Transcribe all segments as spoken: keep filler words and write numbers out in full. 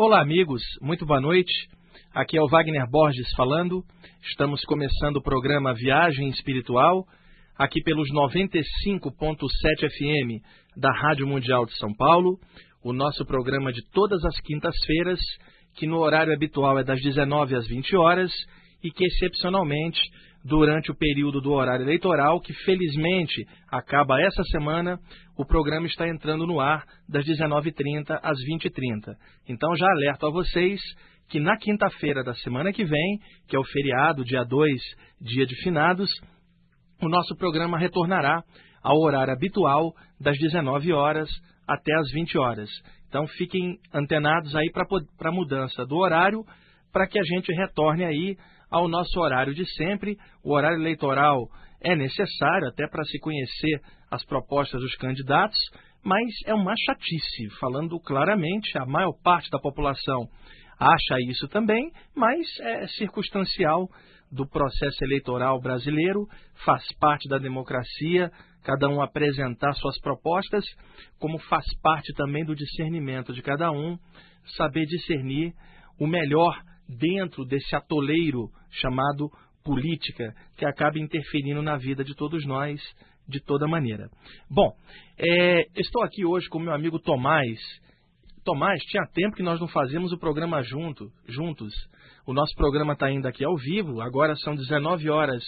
Olá, amigos, muito boa noite. Aqui é o Wagner Borges falando. Estamos começando o programa Viagem Espiritual, aqui pelos noventa e cinco ponto sete F M da Rádio Mundial de São Paulo. O nosso programa de todas as quintas-feiras, que no horário habitual é das dezenove às vinte horas e que, excepcionalmente, durante o período do horário eleitoral, que felizmente acaba essa semana, o programa está entrando no ar das dezenove e trinta às vinte e trinta. Então já alerto a vocês que na quinta-feira da semana que vem, que é o feriado, dia dois, dia de finados, o nosso programa retornará ao horário habitual das dezenove horas até às vinte horas. Então fiquem antenados aí para a mudança do horário, para que a gente retorne aí ao nosso horário de sempre. O horário eleitoral é necessário até para se conhecer as propostas dos candidatos, mas é uma chatice, falando claramente, a maior parte da população acha isso também, mas é circunstancial do processo eleitoral brasileiro, faz parte da democracia, cada um apresentar suas propostas, como faz parte também do discernimento de cada um, saber discernir o melhor dentro desse atoleiro chamado política, que acaba interferindo na vida de todos nós, de toda maneira. Bom, é, estou aqui hoje com meu amigo Tomás. Tomás, tinha tempo que nós não fazíamos o programa junto, juntos. O nosso programa está indo aqui ao vivo, agora são dezenove horas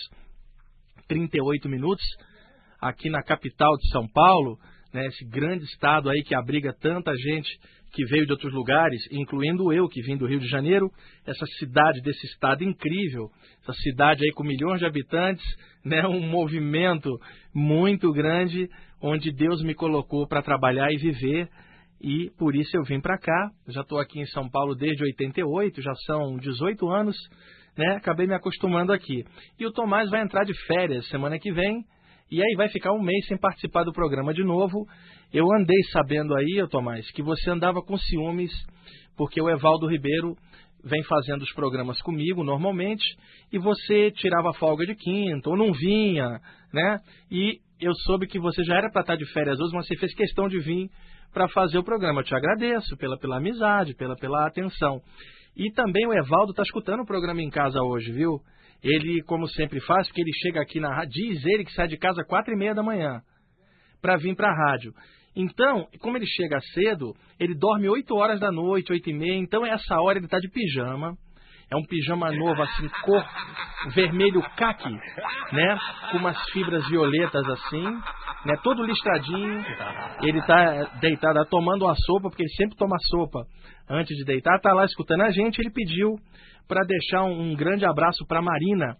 e trinta e oito minutos, aqui na capital de São Paulo, né, esse grande estado aí que abriga tanta gente que veio de outros lugares, incluindo eu, que vim do Rio de Janeiro, essa cidade desse estado incrível, essa cidade aí com milhões de habitantes, né, um movimento muito grande, onde Deus me colocou para trabalhar e viver, e por isso eu vim para cá. Já estou aqui em São Paulo desde oitenta e oito, já são dezoito anos, né, acabei me acostumando aqui. E o Tomás vai entrar de férias semana que vem, e aí vai ficar um mês sem participar do programa de novo. Eu andei sabendo aí, Tomás, que você andava com ciúmes, porque o Evaldo Ribeiro vem fazendo os programas comigo normalmente, e você tirava folga de quinta, ou não vinha, né? E eu soube que você já era para estar de férias hoje, mas você fez questão de vir para fazer o programa. Eu te agradeço pela, pela amizade, pela, pela atenção. E também o Evaldo está escutando o programa em casa hoje, viu? Ele, como sempre faz, porque ele chega aqui na rádio, diz ele que sai de casa às quatro e meia da manhã para vir para a rádio. Então, como ele chega cedo, ele dorme oito horas da noite, oito e meia, então essa hora ele está de pijama. É um pijama novo, assim, cor vermelho caqui, né? Com umas fibras violetas assim, né? Todo listradinho. Ele está deitado, tá tomando uma sopa, porque ele sempre toma sopa antes de deitar. Está lá escutando a gente, ele pediu para deixar um, um grande abraço para a Marina.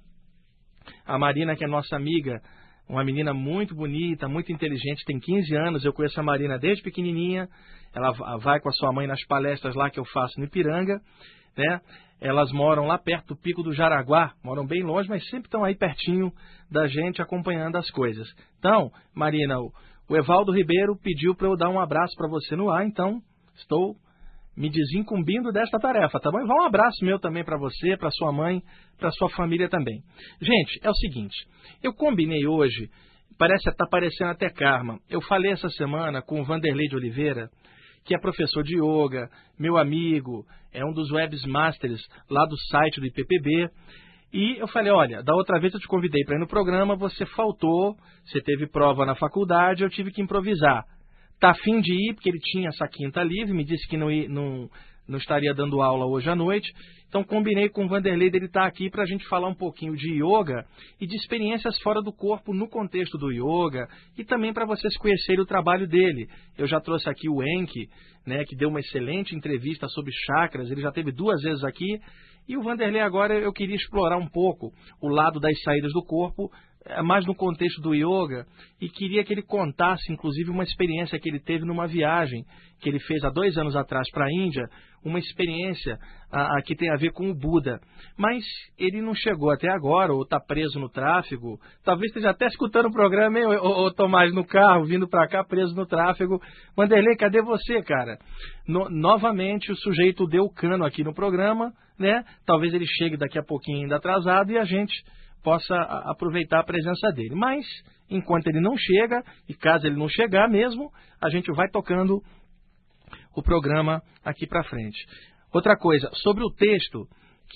A Marina, que é nossa amiga, uma menina muito bonita, muito inteligente, tem quinze anos, eu conheço a Marina desde pequenininha. Ela vai com a sua mãe nas palestras lá que eu faço no Ipiranga, né? Elas moram lá perto do Pico do Jaraguá, moram bem longe, mas sempre estão aí pertinho da gente, acompanhando as coisas. Então, Marina, o, o Evaldo Ribeiro pediu para eu dar um abraço para você no ar, então estou me desincumbindo desta tarefa, tá bom? E vai um abraço meu também para você, para sua mãe, para sua família também. Gente, é o seguinte, eu combinei hoje, parece tá parecendo até karma, eu falei essa semana com o Vanderlei de Oliveira, que é professor de yoga, meu amigo, é um dos webmasters lá do site do I P P B, e eu falei, olha, da outra vez eu te convidei para ir no programa, você faltou, você teve prova na faculdade, eu tive que improvisar. Tá a fim de ir, porque ele tinha essa quinta livre, me disse que não, ia, não, não estaria dando aula hoje à noite. Então combinei com o Vanderlei dele estar aqui para a gente falar um pouquinho de yoga e de experiências fora do corpo no contexto do yoga e também para vocês conhecerem o trabalho dele. Eu já trouxe aqui o Enki, né, que deu uma excelente entrevista sobre chakras, ele já teve duas vezes aqui. E o Vanderlei agora eu queria explorar um pouco o lado das saídas do corpo, mais no contexto do yoga, e queria que ele contasse, inclusive, uma experiência que ele teve numa viagem que ele fez há dois anos atrás para a Índia, uma experiência a, a, que tem a ver com o Buda. Mas ele não chegou até agora, ou está preso no tráfego. Talvez esteja até escutando o programa, hein, ô, ô, Tomás, no carro, vindo para cá, preso no tráfego. Vanderlei, cadê você, cara? No, novamente, o sujeito deu cano aqui no programa, né? Talvez ele chegue daqui a pouquinho ainda atrasado e a gente possa aproveitar a presença dele. Mas, enquanto ele não chega, e caso ele não chegar mesmo, a gente vai tocando o programa aqui para frente. Outra coisa, sobre o texto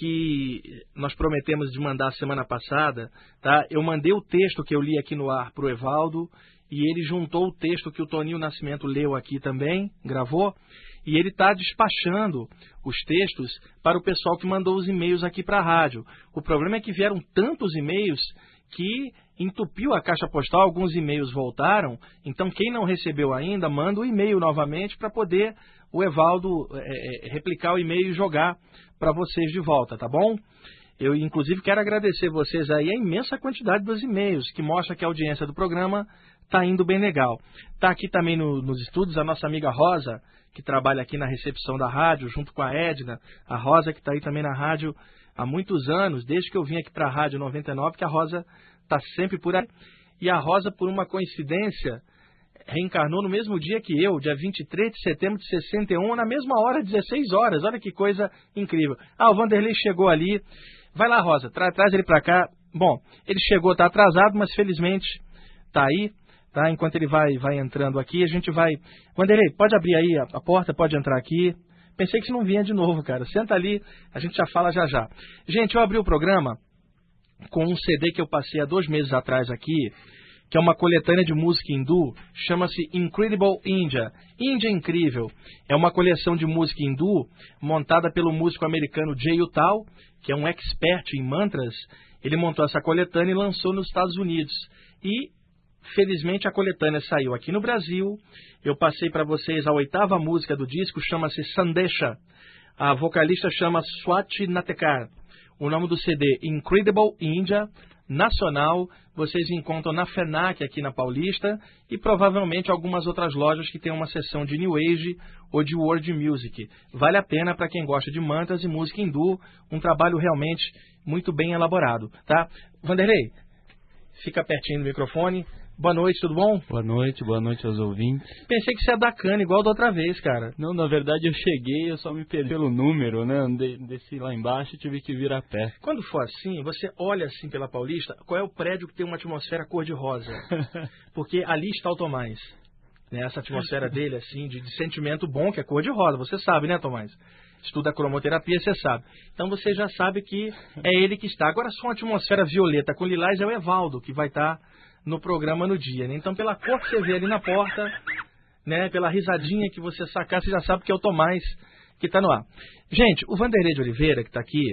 que nós prometemos de mandar semana passada, tá? Eu mandei o texto que eu li aqui no ar para o Evaldo, e ele juntou o texto que o Toninho Nascimento leu aqui também, gravou, e ele está despachando os textos para o pessoal que mandou os e-mails aqui para a rádio. O problema é que vieram tantos e-mails que entupiu a caixa postal, alguns e-mails voltaram, então quem não recebeu ainda, manda o e-mail novamente para poder o Evaldo é, replicar o e-mail e jogar para vocês de volta, tá bom? Eu, inclusive, quero agradecer vocês aí a imensa quantidade dos e-mails, que mostra que a audiência do programa está indo bem legal. Está aqui também no, nos estúdios a nossa amiga Rosa, que trabalha aqui na recepção da rádio, junto com a Edna. A Rosa, que está aí também na rádio há muitos anos, desde que eu vim aqui para a Rádio noventa e nove, que a Rosa está sempre por aí. E a Rosa, por uma coincidência, reencarnou no mesmo dia que eu, dia vinte e três de setembro de sessenta e um, na mesma hora, dezesseis horas. Olha que coisa incrível. Ah, o Vanderlei chegou ali. Vai lá, Rosa, tra traz ele para cá. Bom, ele chegou, está atrasado, mas felizmente está aí. Tá? Enquanto ele vai, vai entrando aqui, a gente vai... Vanderlei, pode abrir aí a, a porta, pode entrar aqui. Pensei que você não vinha de novo, cara. Senta ali, a gente já fala já já. Gente, eu abri o programa com um C D que eu passei há dois meses atrás aqui, que é uma coletânea de música hindu, chama-se Incredible India. Índia Incrível. É uma coleção de música hindu montada pelo músico americano Jay Uttal, que é um expert em mantras. Ele montou essa coletânea e lançou nos Estados Unidos. E, felizmente, a coletânea saiu aqui no Brasil. Eu passei para vocês a oitava música do disco, chama-se Sandesha. A vocalista chama Swati Natekar. O nome do C D, Incredible India, nacional, vocês encontram na FENAC aqui na Paulista e provavelmente algumas outras lojas que tem uma seção de New Age ou de World Music. Vale a pena para quem gosta de mantras e música hindu, um trabalho realmente muito bem elaborado, tá? Vanderlei, fica pertinho do microfone. Boa noite, tudo bom? Boa noite, boa noite aos ouvintes. Pensei que você ia dar cana igual da outra vez, cara. Não, na verdade eu cheguei, eu só me perdi pelo número, né? Andei, desci lá embaixo e tive que vir a pé. Quando for assim, você olha assim pela Paulista, qual é o prédio que tem uma atmosfera cor-de-rosa? Porque ali está o Tomás. Né? Essa atmosfera dele, assim, de, de sentimento bom, que é cor-de-rosa. Você sabe, né, Tomás? Estuda cromoterapia, você sabe. Então você já sabe que é ele que está. Agora, se uma atmosfera violeta com lilás, é o Evaldo, que vai estar no programa no dia, né? Então, pela cor que você vê ali na porta, né, pela risadinha que você sacar, você já sabe que é o Tomás que está no ar. Gente, o Vanderlei de Oliveira, que está aqui,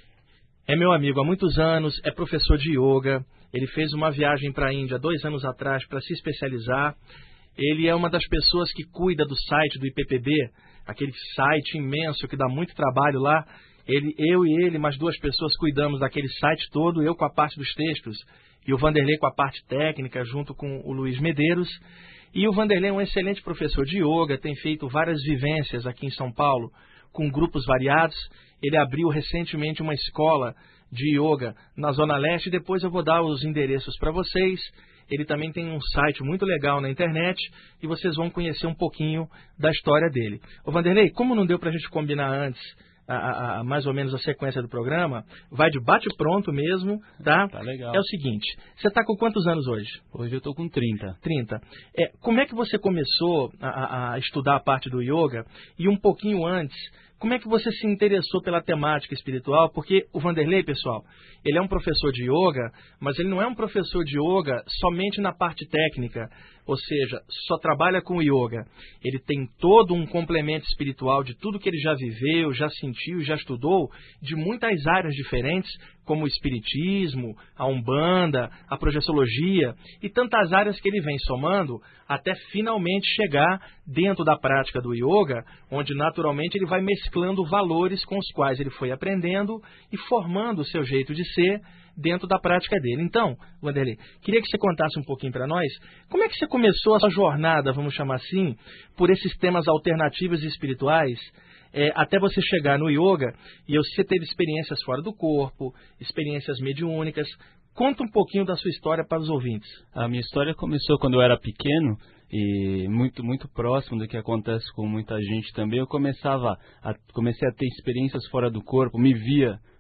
é meu amigo há muitos anos, é professor de yoga. Ele fez uma viagem para a Índia dois anos atrás para se especializar. Ele é uma das pessoas que cuida do site do I P P B, aquele site imenso que dá muito trabalho lá. Ele, eu e ele, mais duas pessoas, cuidamos daquele site todo, eu com a parte dos textos e o Vanderlei com a parte técnica, junto com o Luiz Medeiros. E o Vanderlei é um excelente professor de yoga, tem feito várias vivências aqui em São Paulo, com grupos variados. Ele abriu recentemente uma escola de yoga na Zona Leste, e depois eu vou dar os endereços para vocês. Ele também tem um site muito legal na internet, e vocês vão conhecer um pouquinho da história dele. Ô Vanderlei, como não deu para a gente combinar antes, A, a, a, mais ou menos a sequência do programa, vai de bate-pronto mesmo, tá? Tá legal. É o seguinte, você está com quantos anos hoje? Hoje eu tô com trinta. trinta. É, como é que você começou a, a estudar a parte do yoga? E um pouquinho antes, como é que você se interessou pela temática espiritual? Porque o Vanderlei, pessoal, ele é um professor de yoga, mas ele não é um professor de yoga somente na parte técnica, ou seja, só trabalha com yoga. Ele tem todo um complemento espiritual de tudo que ele já viveu, já sentiu, já estudou, de muitas áreas diferentes, como o espiritismo, a umbanda, a projeciologia e tantas áreas que ele vem somando até finalmente chegar dentro da prática do yoga, onde naturalmente ele vai mesclando valores com os quais ele foi aprendendo e formando o seu jeito de ser dentro da prática dele. Então, Vanderlei, queria que você contasse um pouquinho para nós, como é que você começou a sua jornada, vamos chamar assim, por esses temas alternativos e espirituais, é, até você chegar no yoga, e você teve experiências fora do corpo, experiências mediúnicas. Conta um pouquinho da sua história para os ouvintes. A minha história começou quando eu era pequeno, e muito, muito próximo do que acontece com muita gente também. Eu começava a, comecei a ter experiências fora do corpo, me via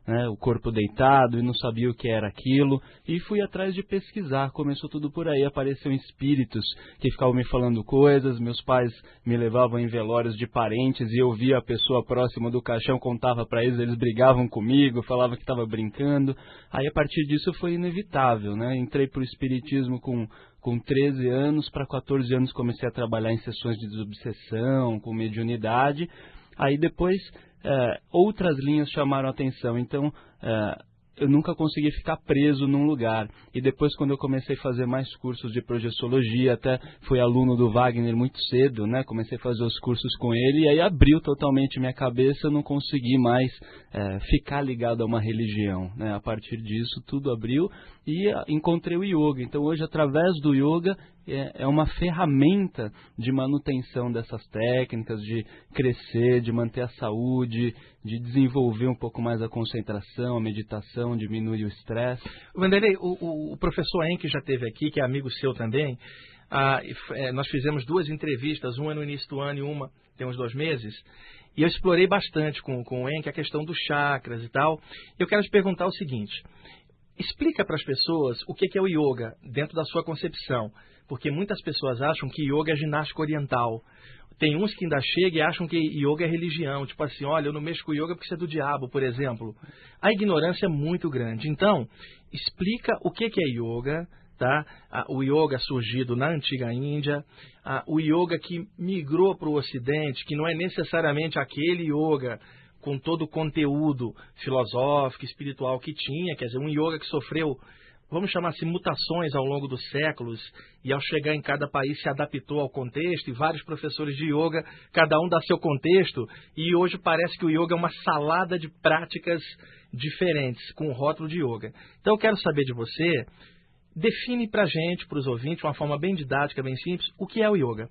né, o corpo deitado, e não sabia o que era aquilo, e fui atrás de pesquisar. Começou tudo por aí, apareceram espíritos que ficavam me falando coisas, meus pais me levavam em velórios de parentes e eu via a pessoa próxima do caixão, contava para eles, eles brigavam comigo, falavam que estava brincando. Aí a partir disso foi inevitável, né? Entrei para o espiritismo com Com treze anos, para quatorze anos comecei a trabalhar em sessões de desobsessão, com mediunidade. Aí depois é, outras linhas chamaram a atenção, então é, eu nunca consegui ficar preso num lugar. E depois, quando eu comecei a fazer mais cursos de projeciologia, até fui aluno do Wagner muito cedo, né? Comecei a fazer os cursos com ele e aí abriu totalmente minha cabeça, eu não consegui mais é, ficar ligado a uma religião, né? A partir disso, tudo abriu e encontrei o yoga. Então, hoje, através do yoga, é, é uma ferramenta de manutenção dessas técnicas, de crescer, de manter a saúde, de desenvolver um pouco mais a concentração, a meditação, diminuir o estresse. Vanderlei, o, o professor Enke já esteve aqui, que é amigo seu também. Ah, é, nós fizemos duas entrevistas, uma no início do ano e uma tem uns dois meses. E eu explorei bastante com, com o Enke a questão dos chakras e tal. Eu quero te perguntar o seguinte: explica para as pessoas o que é o yoga dentro da sua concepção. Porque muitas pessoas acham que yoga é ginástica oriental. Tem uns que ainda chegam e acham que yoga é religião. Tipo assim, olha, eu não mexo com yoga porque isso é do diabo, por exemplo. A ignorância é muito grande. Então, explica o que é yoga, tá? O yoga surgido na antiga Índia, o yoga que migrou para o Ocidente, que não é necessariamente aquele yoga com todo o conteúdo filosófico, espiritual que tinha, quer dizer, um yoga que sofreu, vamos chamar assim, mutações ao longo dos séculos, e ao chegar em cada país se adaptou ao contexto, e vários professores de yoga, cada um dá seu contexto, e hoje parece que o yoga é uma salada de práticas diferentes, com o rótulo de yoga. Então eu quero saber de você, define pra gente, para os ouvintes, de uma forma bem didática, bem simples, o que é o yoga?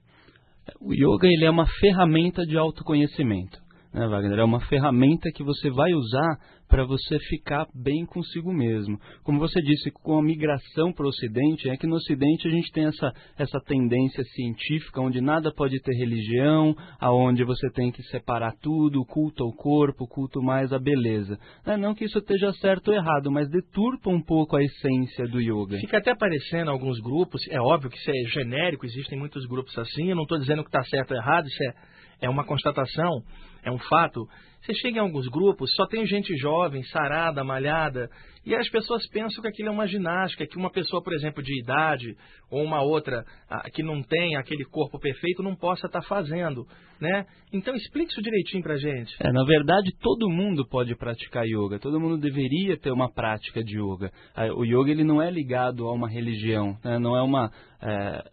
O yoga, ele é uma ferramenta de autoconhecimento, né, Wagner? É uma ferramenta que você vai usar para você ficar bem consigo mesmo. Como você disse, com a migração para o Ocidente, é que no Ocidente a gente tem essa, essa tendência científica, onde nada pode ter religião, aonde você tem que separar tudo, culto ao corpo, culto mais à beleza. Não, não que isso esteja certo ou errado, mas deturpa um pouco a essência do yoga. Fica até aparecendo alguns grupos, é óbvio que isso é genérico, existem muitos grupos assim, eu não estou dizendo que está certo ou errado, isso é, é uma constatação, é um fato. Você chega em alguns grupos, só tem gente jovem, sarada, malhada, e as pessoas pensam que aquilo é uma ginástica, que uma pessoa, por exemplo, de idade, ou uma outra ah, que não tem aquele corpo perfeito, não possa estar fazendo, né? Então explique isso direitinho pra gente. É, na verdade, todo mundo pode praticar yoga, todo mundo deveria ter uma prática de yoga. O yoga, ele não é ligado a uma religião, né? Não é uma... É,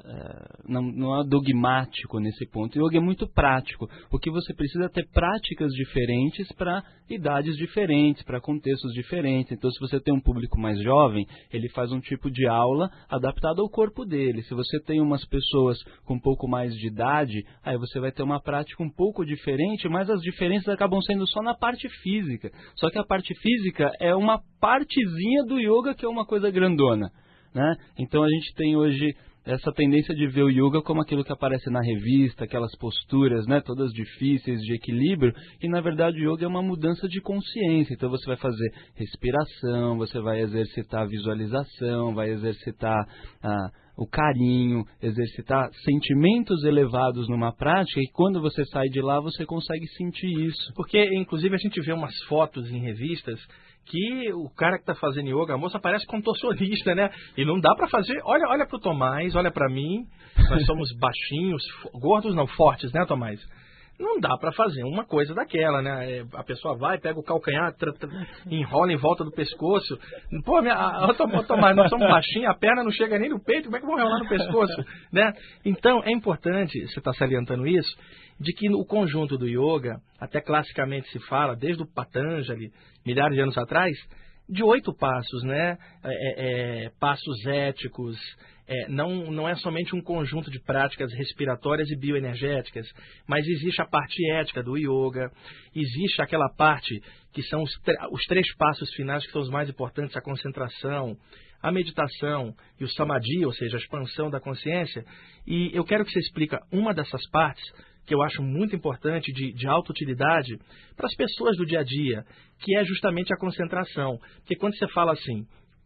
é, não, não é dogmático nesse ponto. O yoga é muito prático. O que você precisa é ter práticas diferentes para idades diferentes, para contextos diferentes. Então, se você tem um público mais jovem, ele faz um tipo de aula adaptado ao corpo dele. Se você tem umas pessoas com um pouco mais de idade, aí você vai ter uma prática um pouco diferente, mas as diferenças acabam sendo só na parte física. Só que a parte física é uma partezinha do yoga que é uma coisa grandona, né? Então, a gente tem hoje essa tendência de ver o yoga como aquilo que aparece na revista, aquelas posturas, né, todas difíceis, de equilíbrio, e na verdade o yoga é uma mudança de consciência. Então você vai fazer respiração, você vai exercitar a visualização, vai exercitar ah, o carinho, exercitar sentimentos elevados numa prática, e quando você sai de lá você consegue sentir isso. Porque inclusive a gente vê umas fotos em revistas que o cara que está fazendo yoga, a moça parece contorcionista, né? E não dá para fazer... Olha, olha para o Tomás, olha para mim, nós somos baixinhos, gordos não, fortes, né, Tomás? Não dá para fazer uma coisa daquela, né? A pessoa vai, pega o calcanhar, tra, tra, enrola em volta do pescoço. Pô, minha, a, a, Tomás, nós somos baixinhos, a perna não chega nem no peito, como é que eu vou enrolar no pescoço? Né? Então, é importante, você está salientando isso, de que o conjunto do yoga, até classicamente se fala, desde o Patanjali, milhares de anos atrás, de oito passos, né? É, é, passos éticos, é, não, não é somente um conjunto de práticas respiratórias e bioenergéticas, mas existe a parte ética do yoga, existe aquela parte que são os, os três passos finais que são os mais importantes, a concentração, a meditação e o samadhi, ou seja, a expansão da consciência. E eu quero que você explique uma dessas partes que eu acho muito importante, de, de alta utilidade, para as pessoas do dia a dia, que é justamente a concentração. Porque quando você fala assim,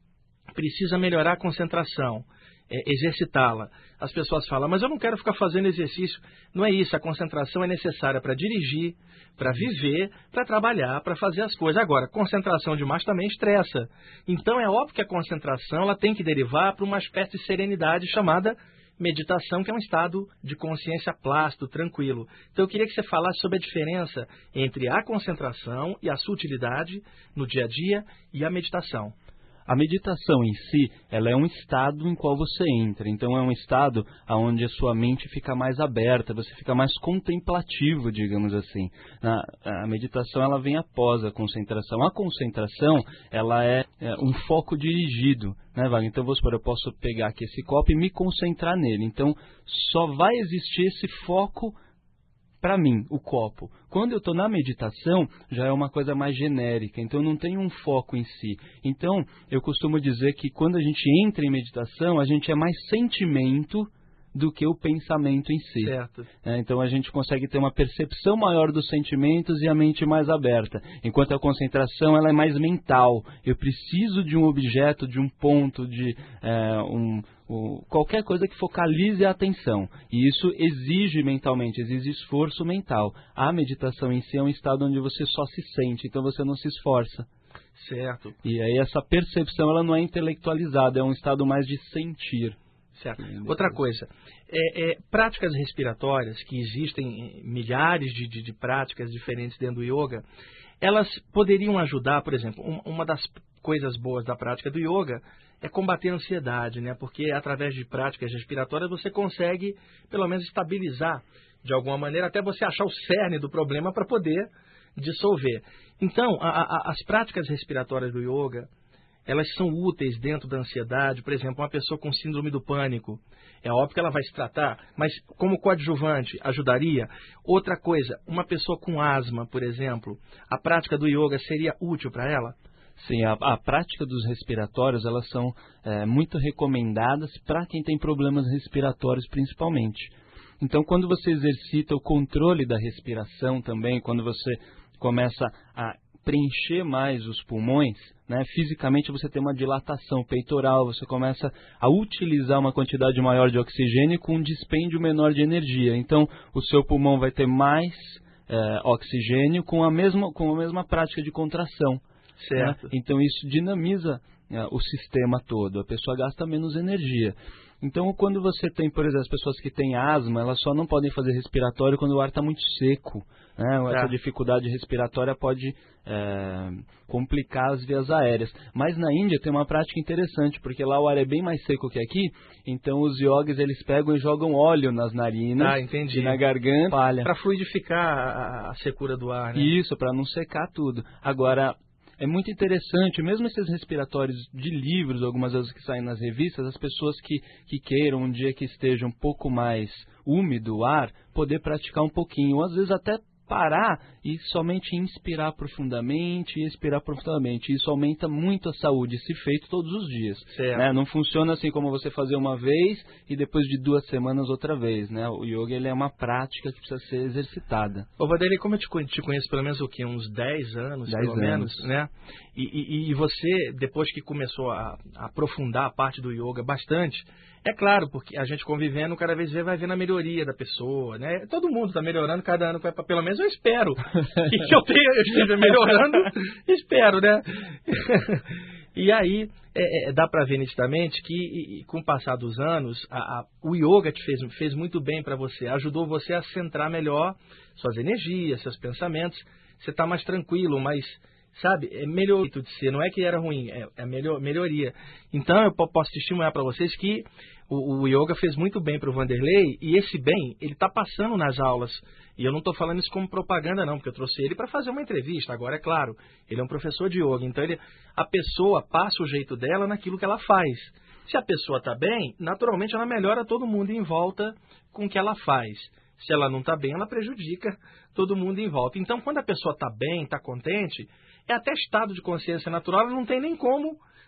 precisa melhorar a concentração, é, exercitá-la, as pessoas falam, mas eu não quero ficar fazendo exercício. Não é isso, a concentração é necessária para dirigir, para viver, para trabalhar, para fazer as coisas. Agora, concentração demais também estressa. Então é óbvio que a concentração ela tem que derivar para uma espécie de serenidade chamada meditação, que é um estado de consciência plácido, tranquilo. Então eu queria que você falasse sobre a diferença entre a concentração e a sua utilidade no dia a dia e a meditação. A meditação em si, ela é um estado em qual você entra. Então é um estado onde a sua mente fica mais aberta, você fica mais contemplativo, digamos assim. A, a meditação ela vem após a concentração. A concentração ela é, é um foco dirigido, né, Wagner? Então vamos supor, eu posso pegar aqui esse copo e me concentrar nele. Então só vai existir esse foco para mim, o copo. Quando eu estou na meditação, já é uma coisa mais genérica, então não tem um foco em si. Então, eu costumo dizer que quando a gente entra em meditação, a gente é mais sentimento do que o pensamento em si. Certo. É, então a gente consegue ter uma percepção maior dos sentimentos e a mente mais aberta. Enquanto a concentração ela é mais mental. Eu preciso de um objeto, de um ponto, de é, um, um, qualquer coisa que focalize a atenção. E isso exige mentalmente, exige esforço mental. A meditação em si é um estado onde você só se sente, então você não se esforça. Certo. E aí essa percepção ela não é intelectualizada, é um estado mais de sentir. Certo. Outra coisa, é, é, práticas respiratórias, que existem milhares de, de, de práticas diferentes dentro do yoga, elas poderiam ajudar, por exemplo, um, uma das coisas boas da prática do yoga é combater a ansiedade, né? Porque através de práticas respiratórias você consegue, pelo menos, estabilizar de alguma maneira, até você achar o cerne do problema para poder dissolver. Então, a, a, as práticas respiratórias do yoga, elas são úteis dentro da ansiedade. Por exemplo, uma pessoa com síndrome do pânico, é óbvio que ela vai se tratar, mas como coadjuvante ajudaria. Outra coisa, uma pessoa com asma, por exemplo, a prática do yoga seria útil para ela? Sim, a, a prática dos respiratórios, elas são é, muito recomendadas para quem tem problemas respiratórios principalmente. Então, quando você exercita o controle da respiração também, quando você começa a preencher mais os pulmões, né? Fisicamente você tem uma dilatação peitoral, você começa a utilizar uma quantidade maior de oxigênio com um dispêndio menor de energia. Então, o seu pulmão vai ter mais é, oxigênio com a, mesma, com a mesma prática de contração. Certo. Né? Então, isso dinamiza é, o sistema todo, a pessoa gasta menos energia. Então, quando você tem, por exemplo, as pessoas que têm asma, elas só não podem fazer respiratório quando o ar está muito seco. Né? Essa tá. dificuldade respiratória pode é, complicar as vias aéreas. Mas na Índia tem uma prática interessante, porque lá o ar é bem mais seco que aqui, então os yogis eles pegam e jogam óleo nas narinas ah, entendi. e na garganta. Para fluidificar a, a secura do ar, né? Isso, para não secar tudo. Agora, é muito interessante, mesmo esses respiratórios de livros, algumas vezes que saem nas revistas, as pessoas que, que queiram um dia que esteja um pouco mais úmido o ar, poder praticar um pouquinho, ou às vezes até parar e somente inspirar profundamente e expirar profundamente. Isso aumenta muito a saúde, se feito todos os dias. Né? Não funciona assim como você fazer uma vez e depois de duas semanas outra vez. Né? O yoga ele é uma prática que precisa ser exercitada. Ô Vanderlei, como eu te conheço, te conheço pelo menos o quê? Uns dez anos, dez pelo anos. menos, né? E, e, e você, depois que começou a, a aprofundar a parte do yoga bastante, é claro, porque a gente convivendo, cada vez vai vendo a melhoria da pessoa, né? Todo mundo está melhorando, cada ano, pelo menos eu espero que eu, tenha, eu esteja melhorando, espero, né? E aí, é, é, dá para ver nitidamente que, e, e, com o passar dos anos, a, a, o yoga te fez, fez muito bem para você, ajudou você a centrar melhor suas energias, seus pensamentos, você está mais tranquilo, mais... Sabe, é melhor de ser, não é que era ruim, é, é melhor, melhoria. Então eu posso testemunhar para vocês que o, o yoga fez muito bem para o Vanderlei, e esse bem, ele está passando nas aulas. E eu não estou falando isso como propaganda não, porque eu trouxe ele para fazer uma entrevista. Agora, é claro, ele é um professor de yoga, então ele, a pessoa passa o jeito dela naquilo que ela faz. Se a pessoa está bem, naturalmente ela melhora todo mundo em volta com o que ela faz. Se ela não está bem, ela prejudica todo mundo em volta. Então, quando a pessoa está bem, está contente, é até estado de consciência natural, não tem nem como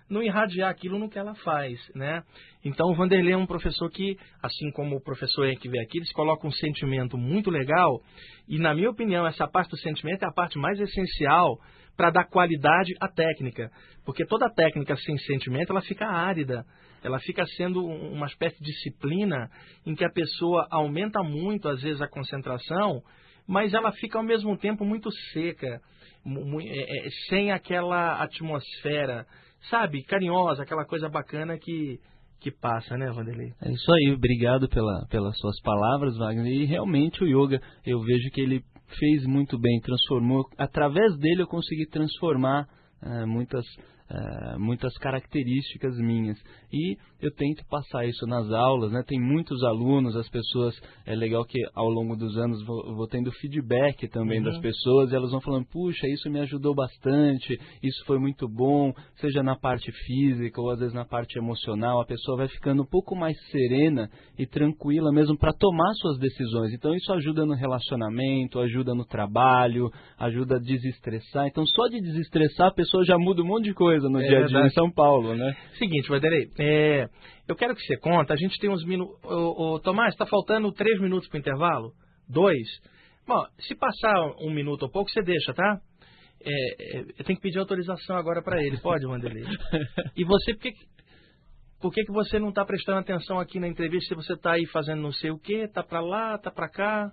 não irradiar aquilo no que ela faz, né? Então, o Vanderlei é um professor que, assim como o professor que vem aqui, eles colocam um sentimento muito legal e, na minha opinião, essa parte do sentimento é a parte mais essencial para dar qualidade à técnica, porque toda técnica sem sentimento, ela fica árida, ela fica sendo uma espécie de disciplina em que a pessoa aumenta muito, às vezes, a concentração, mas ela fica, ao mesmo tempo, muito seca, é, é, sem aquela atmosfera, sabe, carinhosa, aquela coisa bacana que, que passa, né, Vanderlei? É isso aí, obrigado pela, pelas suas palavras, Wagner. E realmente o yoga, eu vejo que ele fez muito bem, transformou, através dele eu consegui transformar uh, muitas, uh, muitas características minhas. E eu tento passar isso nas aulas, né? Tem muitos alunos, as pessoas, é legal que ao longo dos anos vou, vou tendo feedback também uhum. das pessoas, e elas vão falando, puxa, isso me ajudou bastante, isso foi muito bom, seja na parte física ou às vezes na parte emocional, a pessoa vai ficando um pouco mais serena e tranquila mesmo para tomar suas decisões. Então isso ajuda no relacionamento, ajuda no trabalho, ajuda a desestressar. Então só de desestressar a pessoa já muda um monte de coisa no é dia a dia em São Paulo, né? Seguinte, Vanderlei, é, eu quero que você conta, a gente tem uns minutos... Ô, ô, Tomás, está faltando três minutos para o intervalo? Dois? Bom, se passar um minuto ou pouco, você deixa, tá? É, é, eu tenho que pedir autorização agora para ele, pode, Vanderlei? E você, por que, por que, que você não está prestando atenção aqui na entrevista se você está aí fazendo não sei o quê, está para lá, está para cá?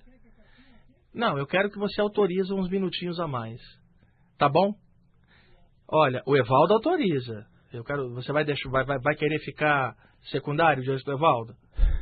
Não, eu quero que você autorize uns minutinhos a mais, tá bom? Olha, o Evaldo autoriza. Eu quero, você vai, deixar, vai, vai, vai querer ficar secundário diante do Evaldo?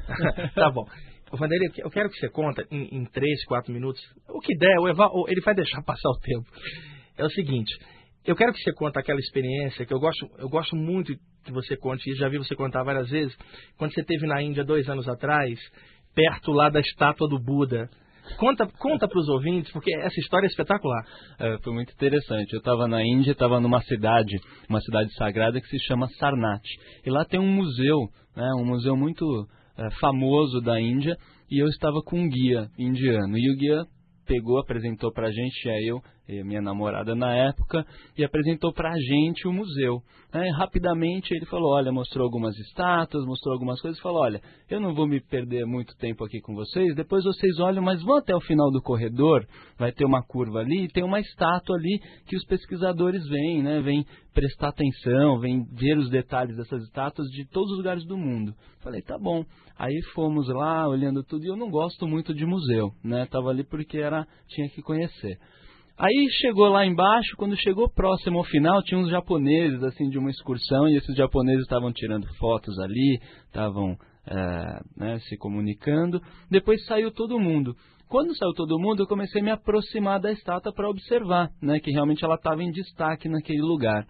Tá bom. O Vanderlei, eu quero que você conta em, em três, quatro minutos. O que der, o Evaldo, ele vai deixar passar o tempo. É o seguinte, eu quero que você conte aquela experiência que eu gosto, eu gosto muito que você conte isso, já vi você contar várias vezes, quando você esteve na Índia dois anos atrás, perto lá da estátua do Buda. Conta, conta para os ouvintes, porque essa história é espetacular. É, foi muito interessante. Eu estava na Índia, estava numa cidade, uma cidade sagrada que se chama Sarnath. E lá tem um museu, né, um museu muito é, famoso da Índia, e eu estava com um guia indiano. E o guia pegou, apresentou para a gente, aí eu e minha namorada na época, e apresentou para a gente o museu. Aí, rapidamente ele falou, olha, mostrou algumas estátuas, mostrou algumas coisas, falou, olha, eu não vou me perder muito tempo aqui com vocês, depois vocês olham, mas vão até o final do corredor, vai ter uma curva ali, e tem uma estátua ali que os pesquisadores vêm, né, vêm prestar atenção, vêm ver os detalhes dessas estátuas de todos os lugares do mundo. Falei, tá bom. Aí fomos lá, olhando tudo, e eu não gosto muito de museu, né, tava ali porque era, tinha que conhecer. Aí chegou lá embaixo, quando chegou próximo ao final, tinha uns japoneses, assim, de uma excursão, e esses japoneses estavam tirando fotos ali, estavam é, né, se comunicando. Depois saiu todo mundo. Quando saiu todo mundo, eu comecei a me aproximar da estátua para observar, né, que realmente ela estava em destaque naquele lugar.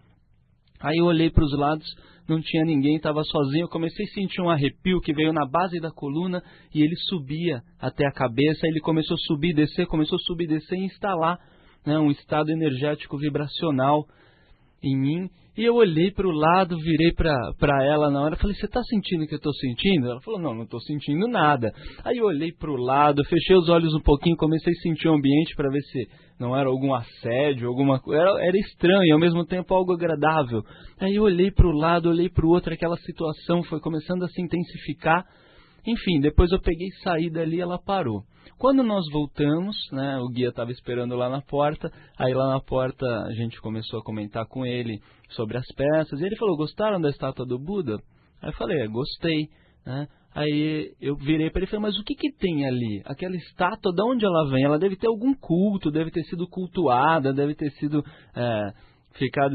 Aí eu olhei para os lados, não tinha ninguém, estava sozinho, eu comecei a sentir um arrepio que veio na base da coluna e ele subia até a cabeça, ele começou a subir, descer, começou a subir, descer e instalar, né, um estado energético vibracional em mim. E eu olhei para o lado, virei para ela na hora, falei, você está sentindo o que eu estou sentindo? Ela falou, não, não estou sentindo nada. Aí eu olhei para o lado, fechei os olhos um pouquinho, comecei a sentir o ambiente para ver se não era algum assédio, alguma coisa. Era, era estranho e ao mesmo tempo algo agradável. Aí eu olhei para o lado, olhei para o outro, aquela situação foi começando a se intensificar. Enfim, depois eu peguei e saí dali e ela parou. Quando nós voltamos, né, o guia estava esperando lá na porta, aí lá na porta a gente começou a comentar com ele sobre as peças, e ele falou, gostaram da estátua do Buda? Aí eu falei, é, gostei, né? Aí eu virei para ele e falei, mas o que que tem ali? Aquela estátua, de onde ela vem? Ela deve ter algum culto, deve ter sido cultuada, deve ter sido, é, ficado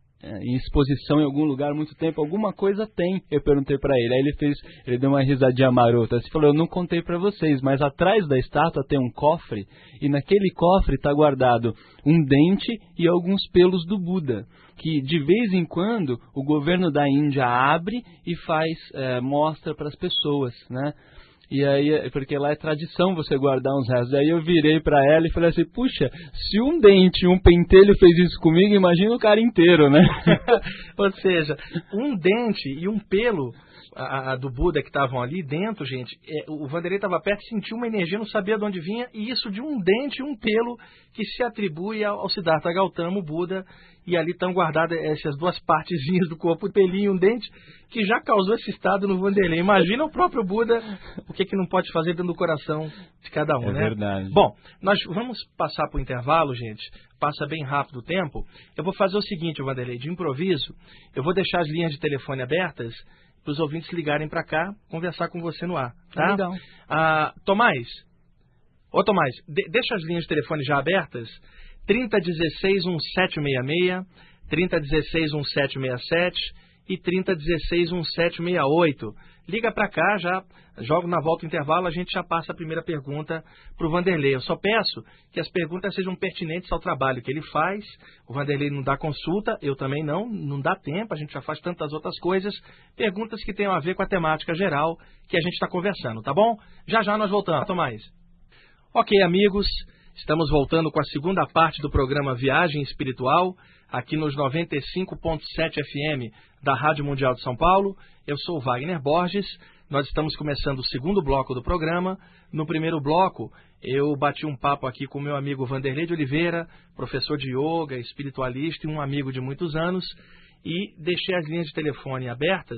em exposição em algum lugar há muito tempo, alguma coisa tem, eu perguntei para ele. Aí ele fez, ele deu uma risadinha marota, ele falou, eu não contei para vocês, mas atrás da estátua tem um cofre, e naquele cofre está guardado um dente e alguns pelos do Buda, que de vez em quando o governo da Índia abre e faz, é, mostra para as pessoas, né? E aí, porque lá é tradição você guardar uns restos. Aí eu virei para ela e falei assim, puxa, se um dente e um pentelho fez isso comigo, imagina o cara inteiro, né? Ou seja, um dente e um pelo a, a do Buda que estavam ali dentro, gente, é, o Vanderlei estava perto e sentiu uma energia, não sabia de onde vinha, e isso de um dente e um pelo que se atribui ao, ao Siddhartha Gautama, o Buda, e ali estão guardadas essas duas partezinhas do corpo, um pelinho e um dente, que já causou esse estado no Vanderlei. Imagina o próprio Buda, o que, que não pode fazer dentro do coração de cada um, é né? É verdade. Bom, nós vamos passar para o intervalo, gente, passa bem rápido o tempo. Eu vou fazer o seguinte, Vanderlei, de improviso, eu vou deixar as linhas de telefone abertas para os ouvintes ligarem para cá, conversar com você no ar, tá? Legal. Ah, Tomás, ô Tomás, de, deixa as linhas de telefone já abertas, trinta dezesseis, dezessete sessenta e seis, trinta dezesseis, dezessete sessenta e sete e trinta dezesseis, dezessete sessenta e oito. Liga para cá, já jogo na volta do intervalo, a gente já passa a primeira pergunta para o Vanderlei. Eu só peço que as perguntas sejam pertinentes ao trabalho que ele faz. O Vanderlei não dá consulta, eu também não, não dá tempo, a gente já faz tantas outras coisas. Perguntas que tenham a ver com a temática geral que a gente está conversando, tá bom? Já já nós voltamos. Tomás. Ok, amigos, estamos voltando com a segunda parte do programa Viagem Espiritual, aqui nos noventa e cinco ponto sete F M da Rádio Mundial de São Paulo. Eu sou o Wagner Borges, nós estamos começando o segundo bloco do programa. No primeiro bloco, eu bati um papo aqui com o meu amigo Vanderlei de Oliveira, professor de yoga, espiritualista e um amigo de muitos anos, e deixei as linhas de telefone abertas,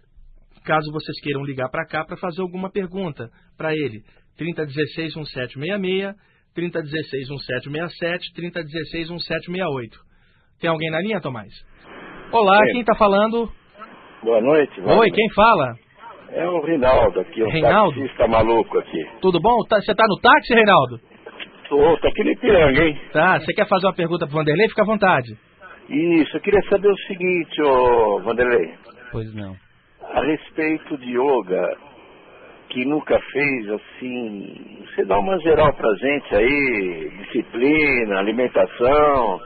caso vocês queiram ligar para cá para fazer alguma pergunta para ele. trinta dezesseis, dezessete sessenta e seis, trinta dezesseis, dezessete sessenta e sete, trinta dezesseis, dezessete sessenta e oito. Tem alguém na linha, Tomás? Olá, Sim. Quem está falando? Boa noite. Wagner. Oi, quem fala? É o Reinaldo aqui, um Reinaldo? taxista maluco aqui. Tudo bom? Tá, você está no táxi, Reinaldo? Tô, tô aqui no Ipiranga, hein? Tá, você quer fazer uma pergunta para o Vanderlei? Fica à vontade. Isso, eu queria saber o seguinte, ô Vanderlei. Pois não. A respeito de yoga, que nunca fez, assim, você dá uma geral pra gente aí, disciplina, alimentação,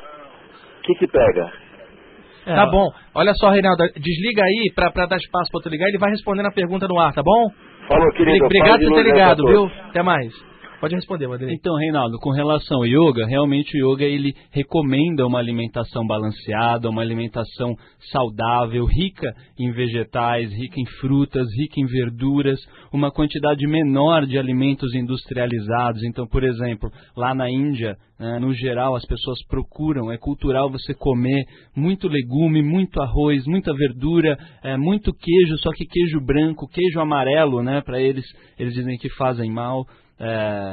o que que pega? É, Tá bom. Olha só, Reinaldo, desliga aí para dar espaço para outro ligar. Ele vai respondendo a pergunta no ar, tá bom? Falou, querido. Obrigado por ter ligado, viu? viu? Até mais. Pode responder, Vanderlei. Então, Reinaldo, com relação ao yoga, realmente o yoga ele recomenda uma alimentação balanceada, uma alimentação saudável, rica em vegetais, rica em frutas, rica em verduras, uma quantidade menor de alimentos industrializados. Então, por exemplo, lá na Índia, né, no geral, as pessoas procuram, é cultural você comer muito legume, muito arroz, muita verdura, é, muito queijo, só que queijo branco, queijo amarelo, né, para eles, eles dizem que fazem mal. É,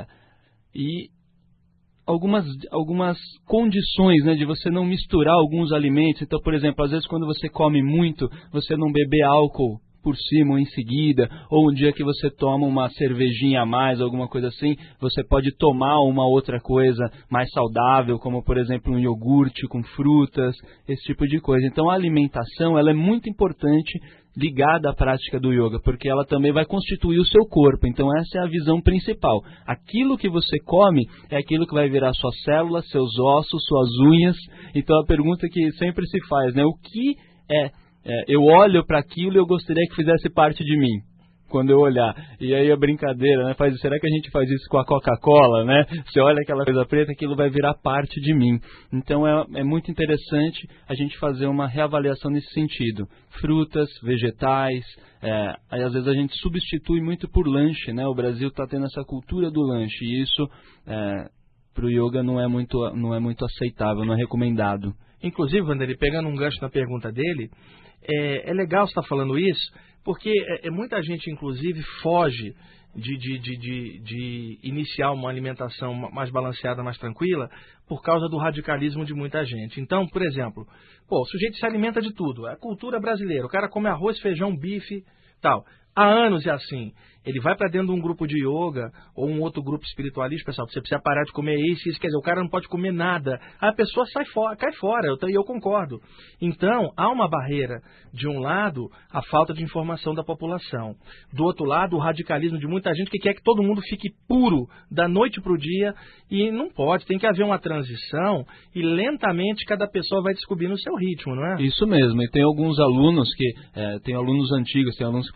e algumas, algumas condições, né, de você não misturar alguns alimentos. Então, por exemplo, às vezes quando você come muito, você não beber álcool por cima ou em seguida, ou um dia que você toma uma cervejinha a mais, alguma coisa assim, você pode tomar uma outra coisa mais saudável, como por exemplo um iogurte com frutas, esse tipo de coisa. Então a alimentação ela é muito importante, ligada à prática do yoga, porque ela também vai constituir o seu corpo. Então essa é a visão principal. Aquilo que você come é aquilo que vai virar suas células, seus ossos, suas unhas. Então a pergunta que sempre se faz, né? O que é, é eu olho para aquilo e eu gostaria que fizesse parte de mim quando eu olhar. E aí a brincadeira, né? Faz, será que a gente faz isso com a Coca-Cola, né? Você olha aquela coisa preta, aquilo vai virar parte de mim. Então é, é muito interessante a gente fazer uma reavaliação nesse sentido. Frutas, vegetais, é, aí às vezes a gente substitui muito por lanche, né? O Brasil está tendo essa cultura do lanche e isso é, para o yoga não é, muito, não é muito aceitável, não é recomendado. Inclusive, Vanderlei, pegando um gancho na pergunta dele, é, é legal você estar falando isso, porque é, é, muita gente, inclusive, foge de, de, de, de, de iniciar uma alimentação mais balanceada, mais tranquila, por causa do radicalismo de muita gente. Então, por exemplo, pô, o sujeito se alimenta de tudo. É a cultura brasileira. O cara come arroz, feijão, bife, tal. Há anos é assim. Ele vai para dentro de um grupo de yoga ou um outro grupo espiritualista, pessoal, você precisa parar de comer isso, isso, quer dizer, o cara não pode comer nada. A pessoa sai fora, cai fora, eu, eu concordo. Então, há uma barreira. De um lado, a falta de informação da população. Do outro lado, o radicalismo de muita gente que quer que todo mundo fique puro da noite para o dia e não pode, tem que haver uma transição e lentamente cada pessoa vai descobrindo o seu ritmo, não é? Isso mesmo, e tem alguns alunos que, é, tem alunos antigos, tem alunos que praticam comigo,